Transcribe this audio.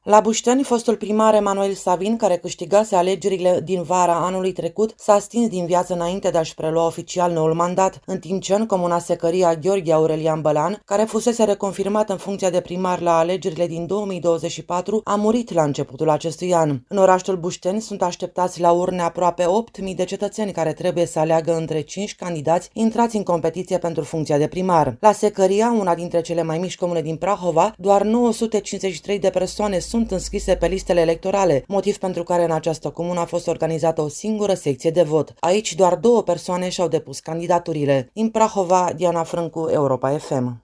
La Bușteni, fostul primar Emanuel Savin, care câștigase alegerile din vara anului trecut, s-a stins din viață înainte de a-și prelua oficial noul mandat, în timp ce în comuna Secăria Gheorghe Aurelian Bălan, care fusese reconfirmat în funcția de primar la alegerile din 2024, a murit la începutul acestui an. În orașul Bușteni sunt așteptați la urne aproape 8.000 de cetățeni care trebuie să aleagă între 5 candidați intrați în competiție pentru funcția de primar. La Secăria, una dintre cele mai mici comune din Prahova, doar 953 de persoane sunt înscrise pe listele electorale, motiv pentru care în această comună a fost organizată o singură secție de vot. Aici doar 2 persoane și-au depus candidaturile. Din Prahova, Diana Frâncu, Europa FM.